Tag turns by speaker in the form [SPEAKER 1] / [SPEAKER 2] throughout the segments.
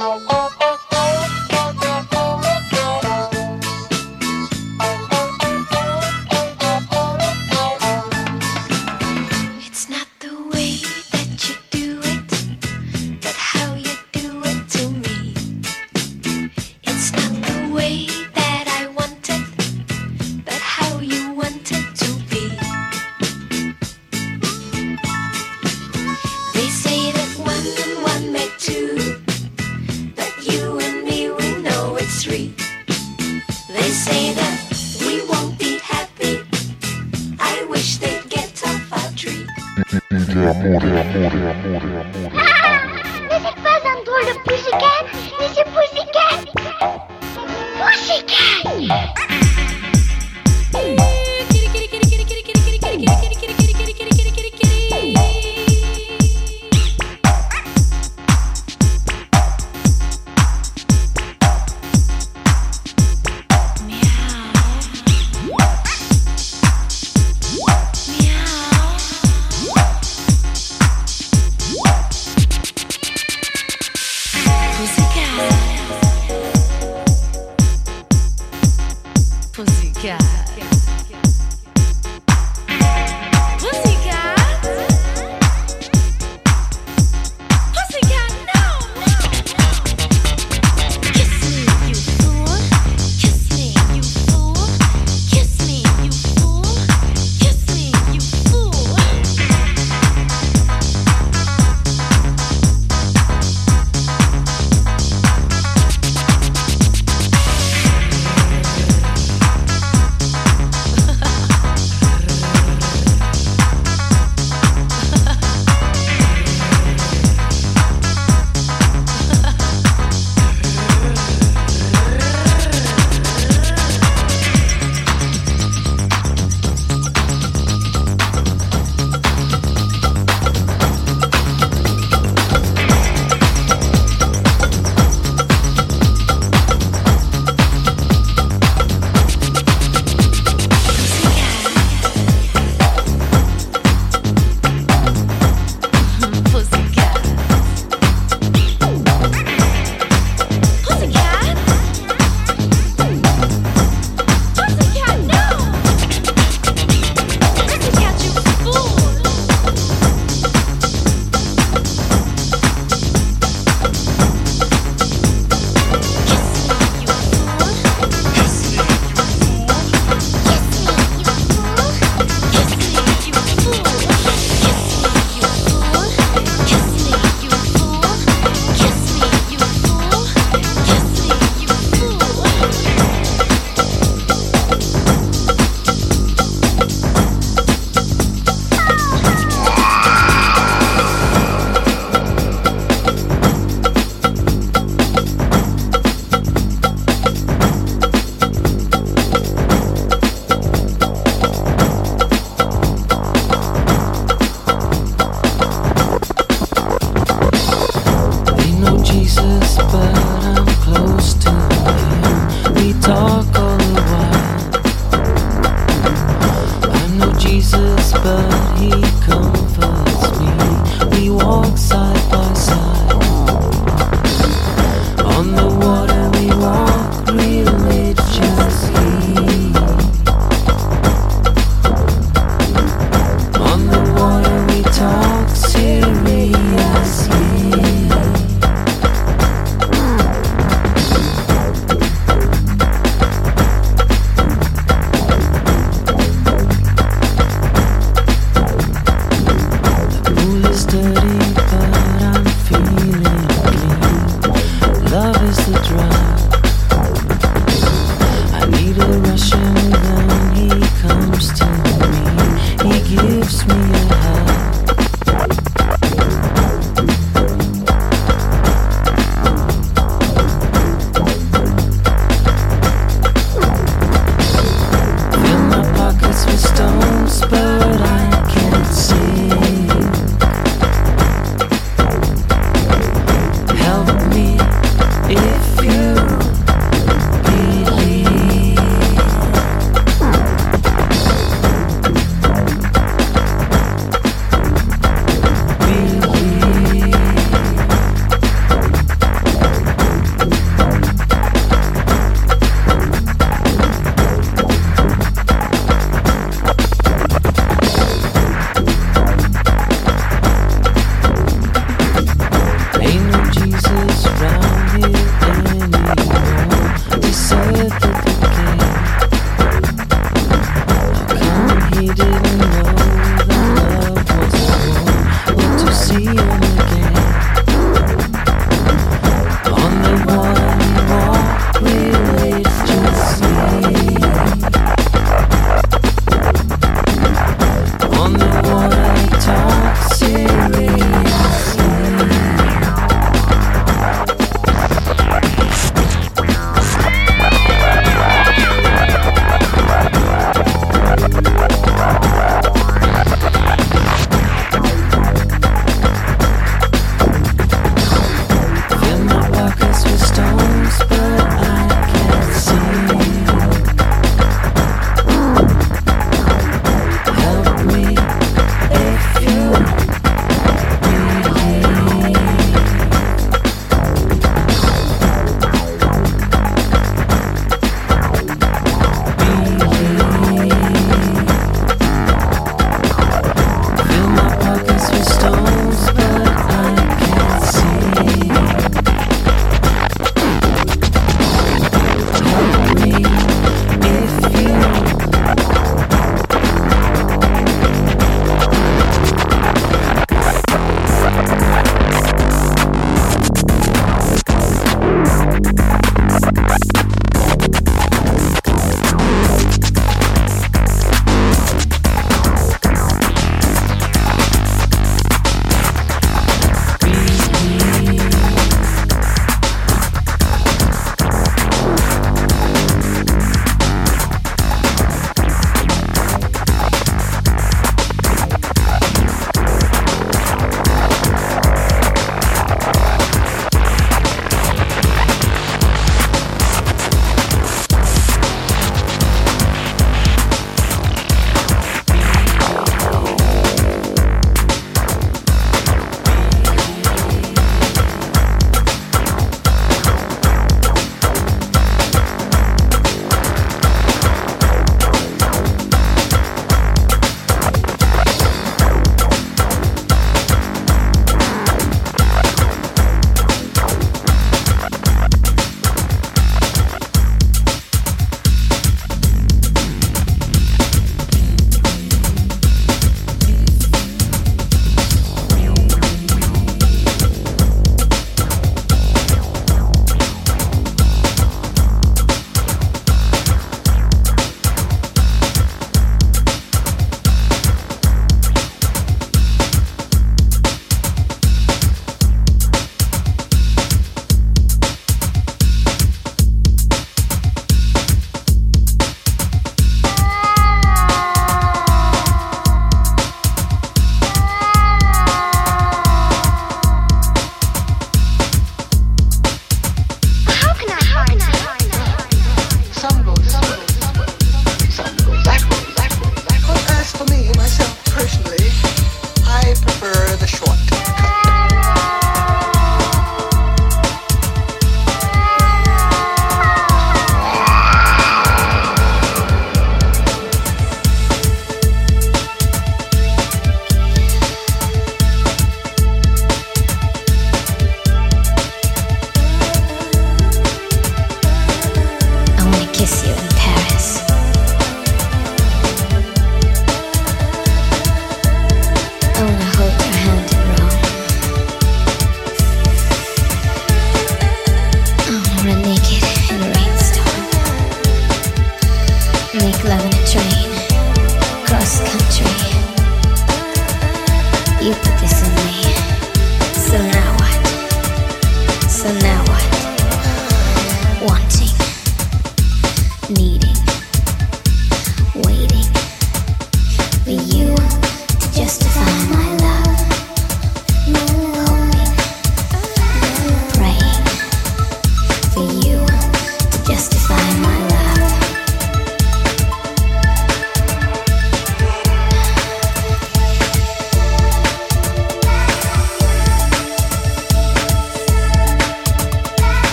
[SPEAKER 1] Dirty, but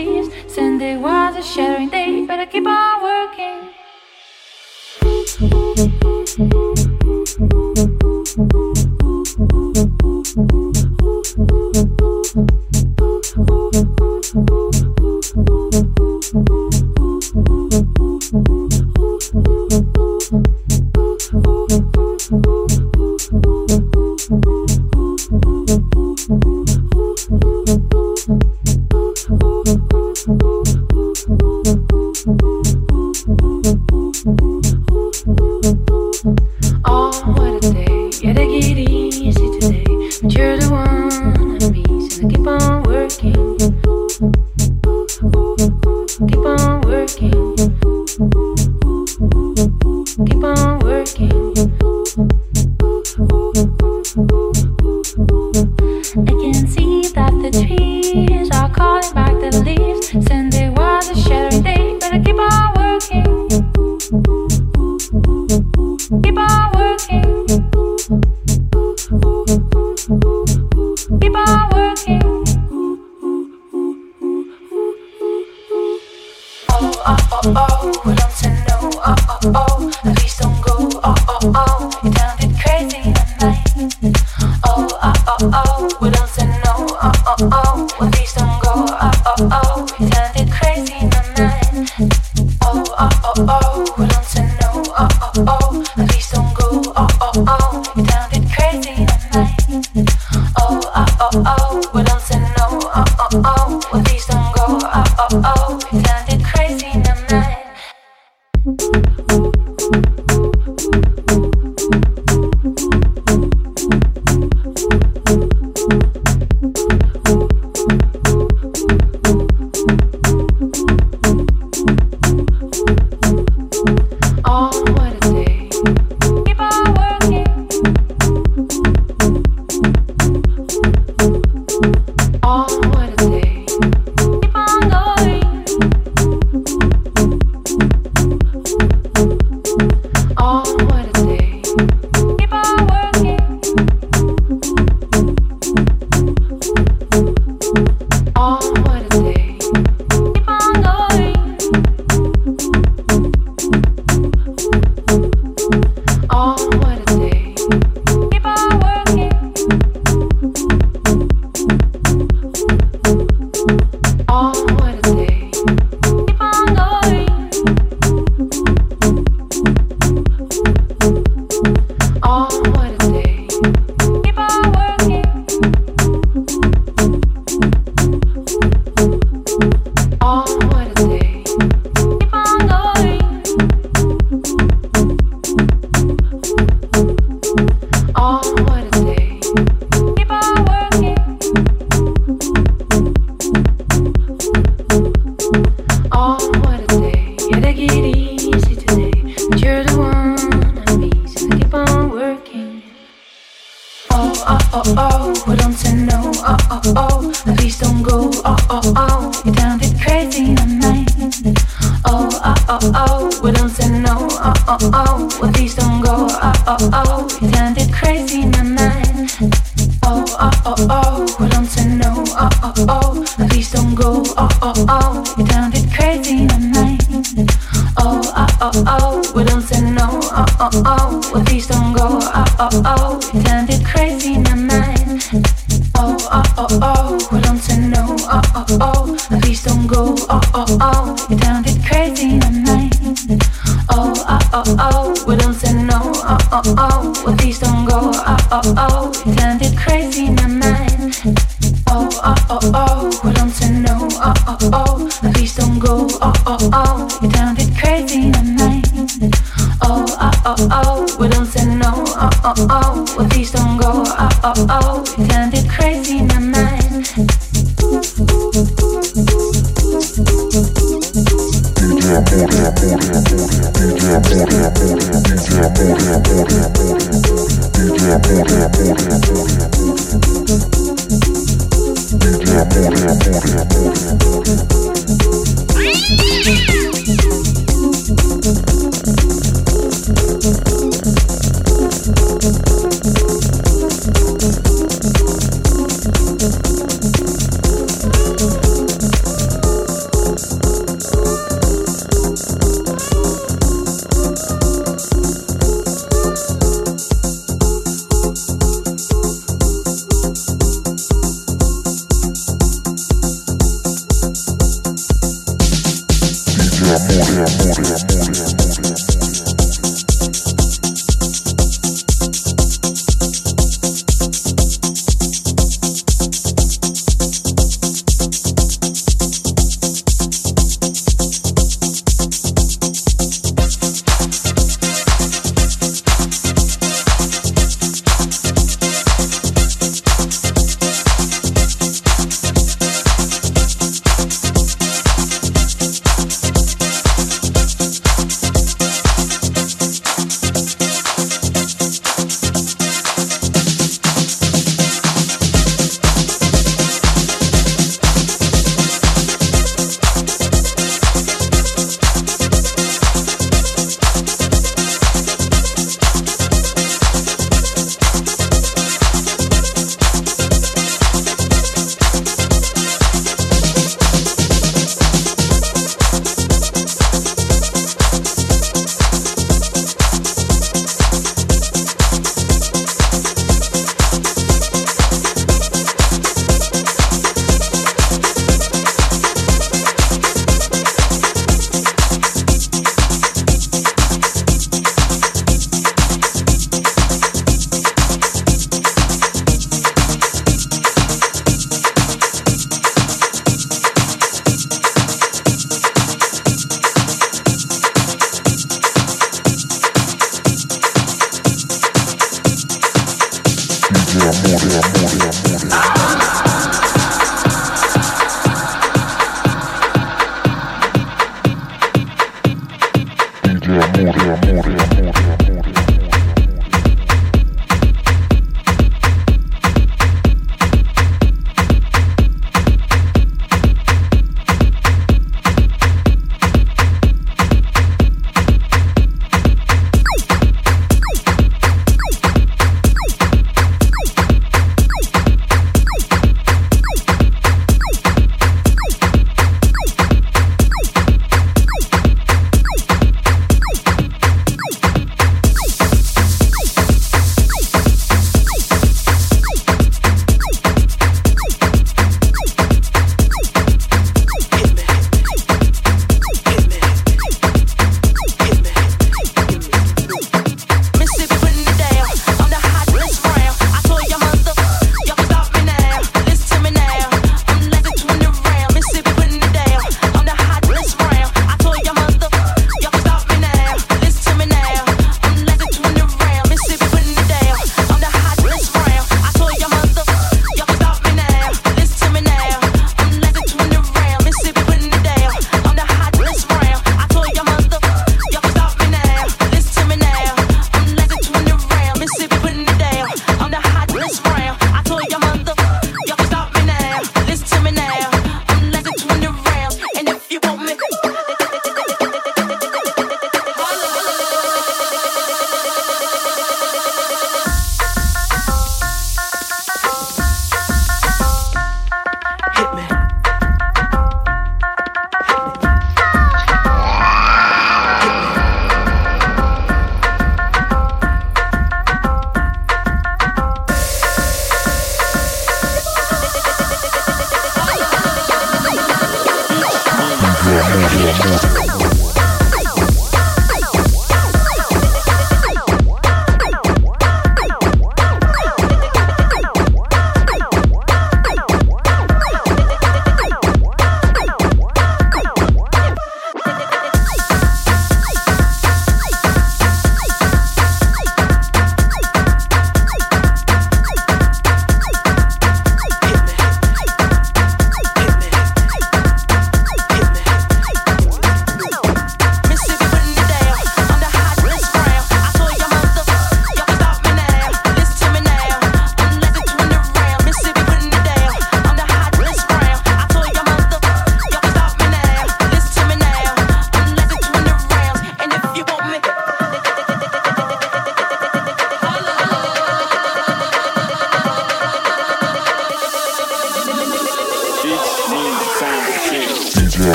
[SPEAKER 1] leaves. Sunday was a shattering day, but I keep on working.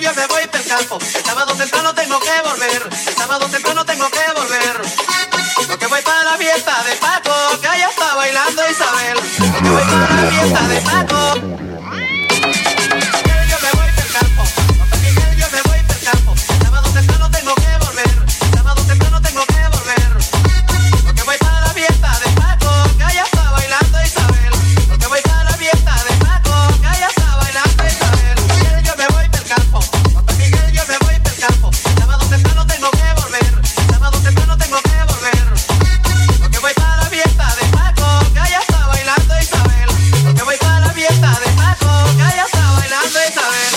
[SPEAKER 2] yo me voy pel campo. El sábado temprano tengo que volver. El sábado temprano tengo que volver. Porque voy para la fiesta de Paco, que allá está bailando Isabel. Porque voy para la fiesta de Paco. Yo me voy pel campo. Con Miguel yo me voy pel campo. El sábado temprano tengo que volver. El sábado temprano tengo que volver. Porque voy para la fiesta de Paco, que allá está bailando Isabel. Porque voy para la fiesta de Paco, que allá está bailando Isabel. Yo me voy pel campo. Con Miguel yo me voy pel campo. El sábado temprano tengo que volver. El sábado temprano tengo que volver. Porque voy para la fiesta de Paco, que allá está bailando Isabel. Porque voy para la fiesta de Paco, que allá está bailando Isabel.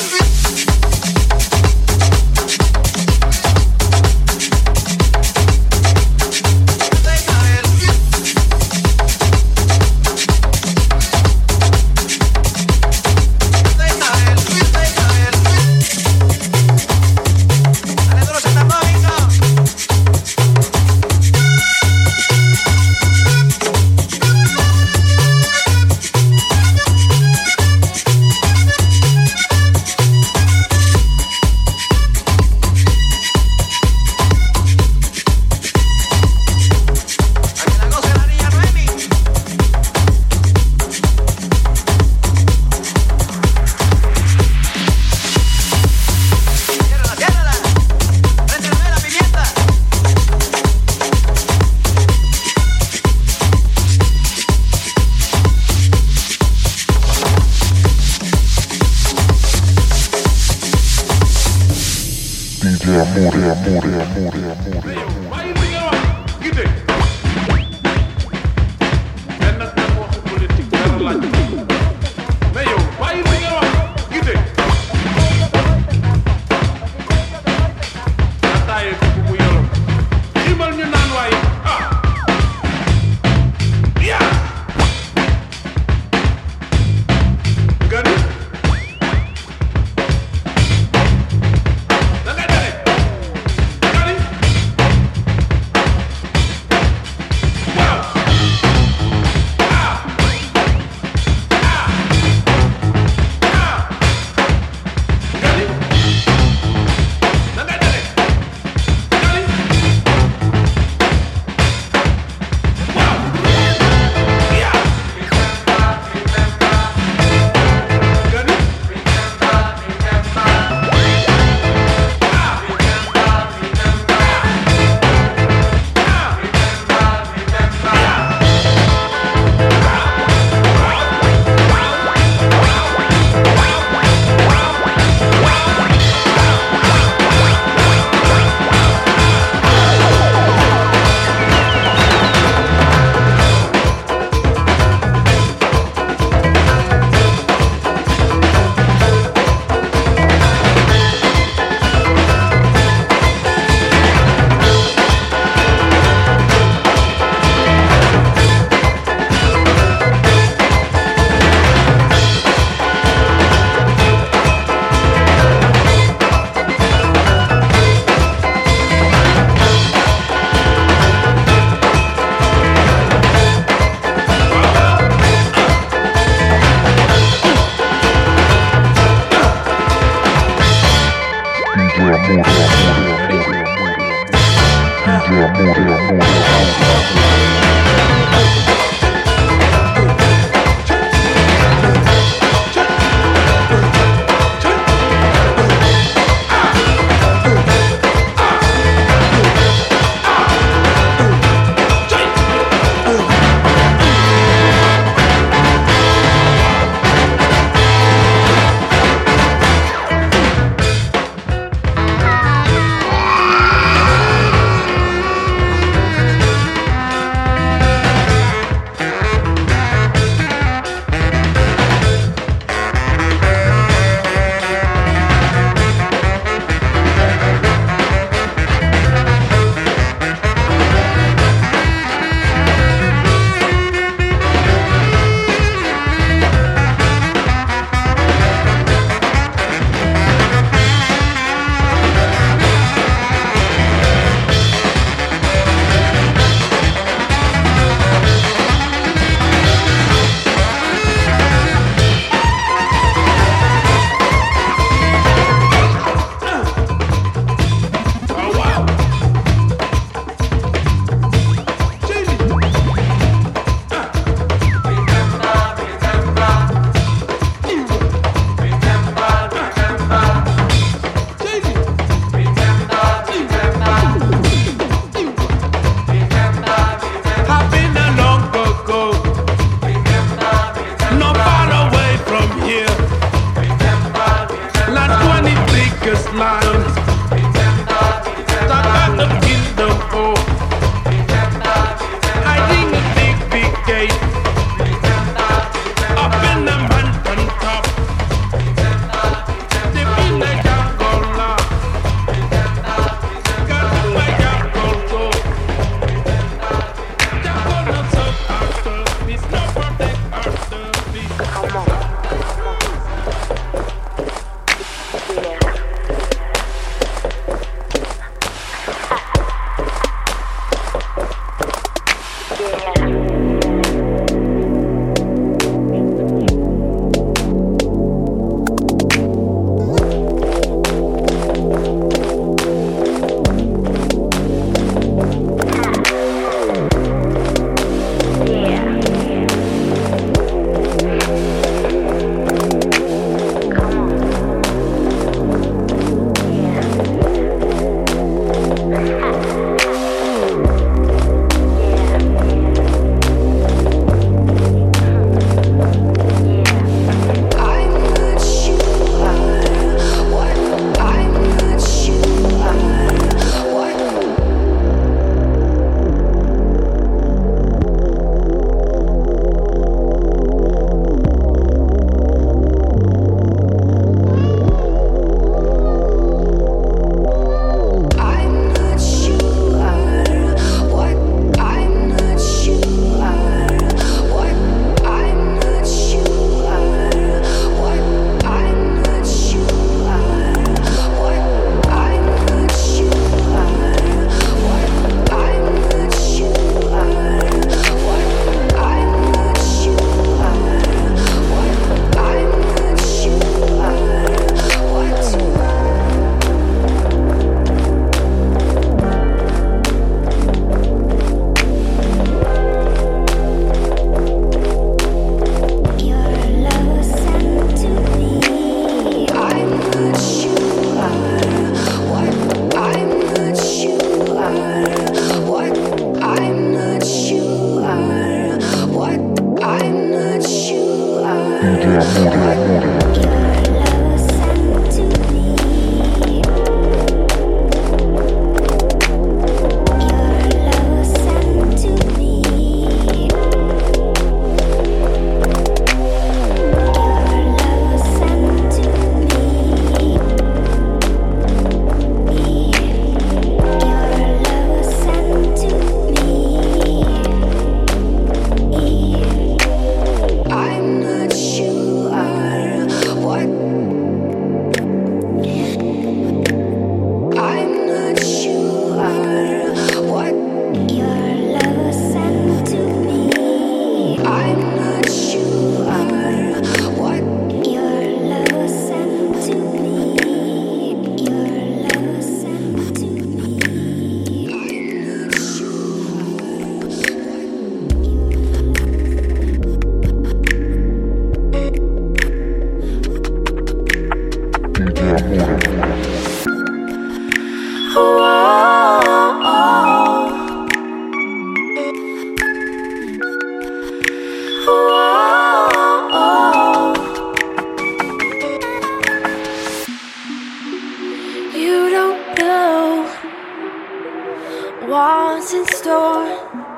[SPEAKER 3] what's in store,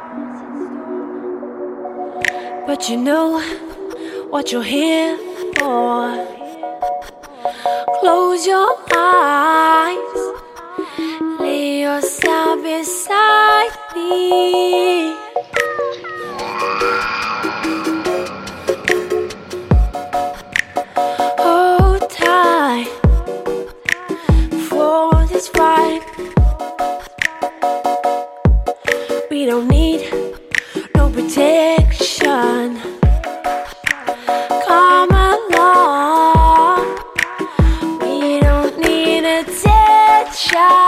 [SPEAKER 3] but you know what you're here for. Close your eyes, lay yourself beside me. Hold tight for this ride. We don't need no protection. Come along, we don't need attention.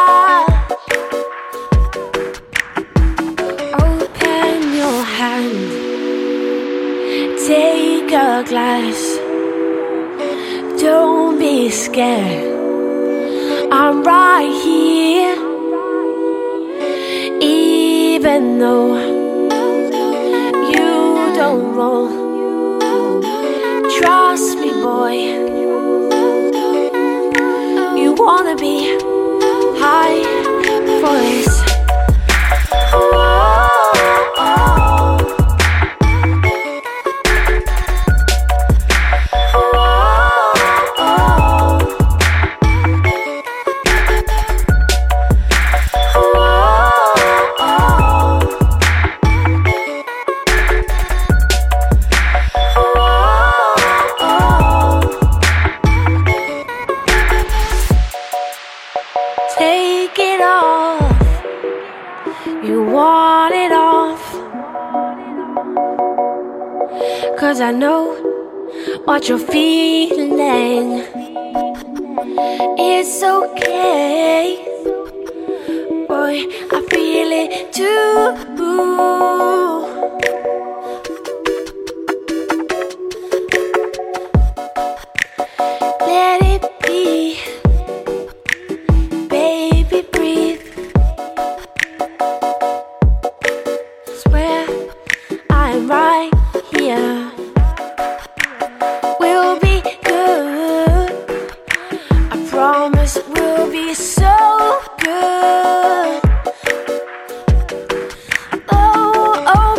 [SPEAKER 3] Open your hand, take a glass. Don't be scared, I'm right here. Even though you don't roll, trust me, boy. You wanna be high for this. Take it off, you want it off, 'cause I know what you're feeling. It's okay, boy, I feel it too. Let it be. Baby, breathe. Swear I'm right here. We'll be good. I promise we'll be so good. Oh, oh.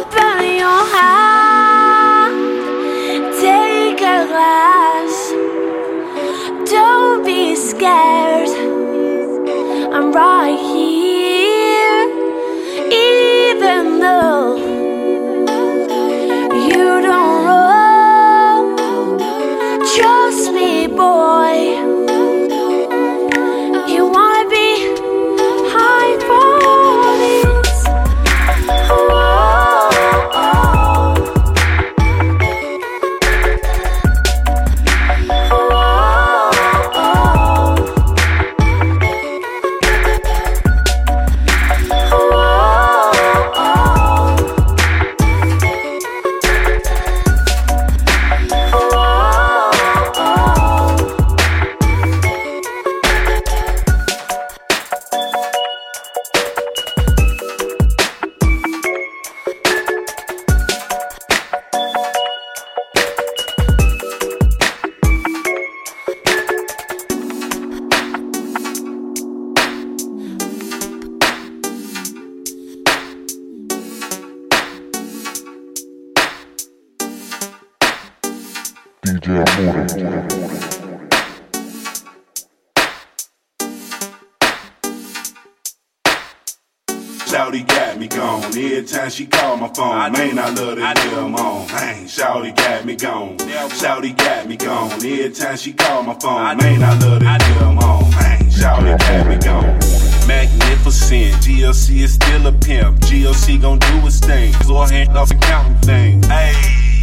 [SPEAKER 4] Shawty got me gone. Every time she call my phone, man, I love that damn on. Man, Shawty got me gone. Shawty got me gone. Every time she call my phone, man, I love that damn on. Man, Shawty got me gone. Magnificent, GLC is still a pimp. GLC gon' do his thing. So I hand off and counting things. Hey,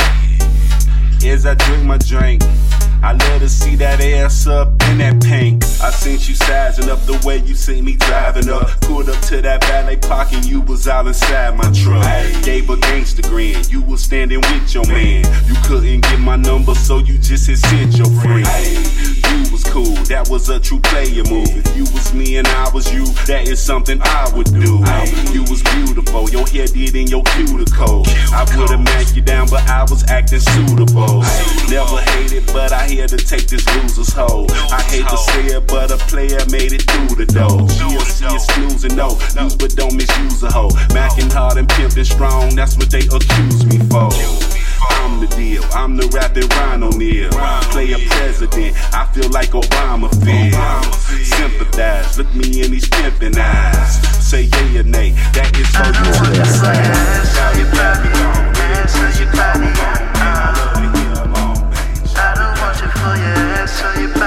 [SPEAKER 4] as I drink my drink, I love to see that ass up in that pink. I seen you sizing up the way you see me driving up. Pulled up to that valet park and you was out inside my truck. Gave a gangster grin, you was standing with your man. You couldn't get my number, so you just had sent your friend. You was cool, that was a true player move. If you was me and I was you, that is something I would do. You was beautiful, your hair did in your cuticle. I would've knocked you down, but I was acting suitable. Never hated, but I here to take this loser's hold. I hate to say it, but a player made it through the door. GLC is snoozing, no, use but don't misuse a hoe. Mackin' hard and pimpin' strong, that's what they accuse me for. I'm the deal, I'm the rapping Rhino Neal. Play a president, I feel like Obama feels. Sympathize, look me in these pimpin' eyes. Say yay or nay, that is so you to the side. Shawty got me gone, answer your body. I love to hear them on.
[SPEAKER 2] I don't want you for your ass or your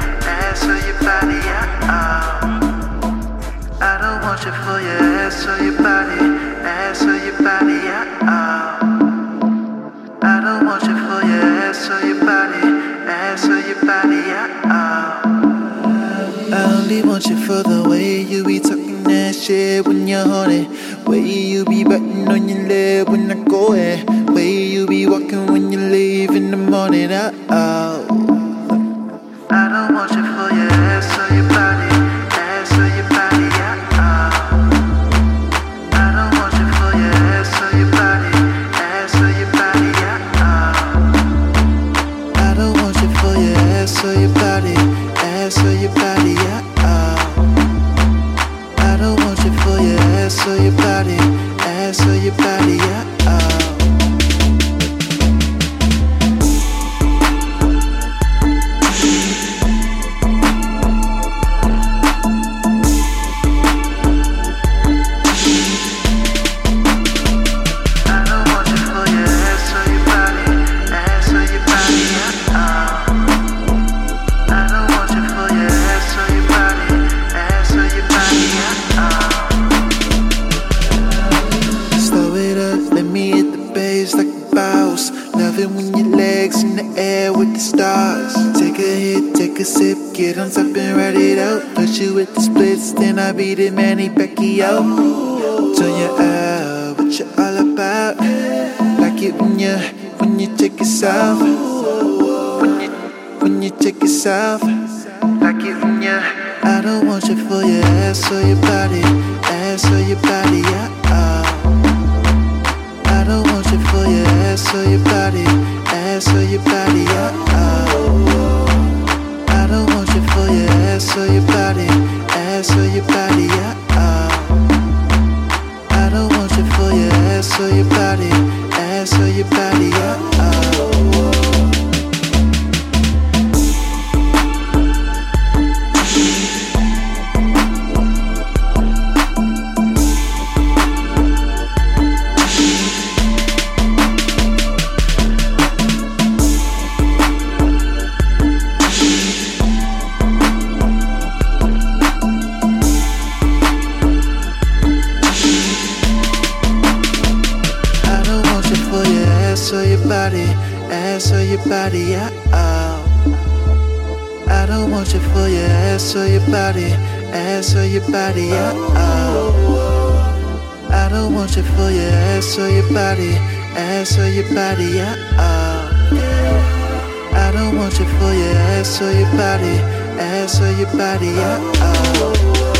[SPEAKER 2] body, yeah. I don't want you for your ass or your body, yeah. I don't want you for your ass or your body, yeah. I only want you for the way you be talking that shit when you're horny. Way you be biting on your lip when I go in. Way you be walking when you leave in the morning, I don't want you for your ass or your body, yeah. I don't want you for your ass or your body, yeah. I don't want you for your ass or your body, yeah. I don't want you for your ass or your body, yeah. Get on top and ride it out. Touch you with the splits, then I beat it, Manny Becky out. Turn you out, what you all about? Like it when you take it south. When you take it south. Like it when you. I don't want you for your ass or your body, yeah. I don't want you for your ass or your body, yeah. I don't want you for your ass or your body, yeah. I don't want you for your ass or your body, yeah. Body, yeah. I don't want you for your ass or your body, yeah. I don't want you for your ass or your body, yeah. I don't want you for your ass or your body, yeah.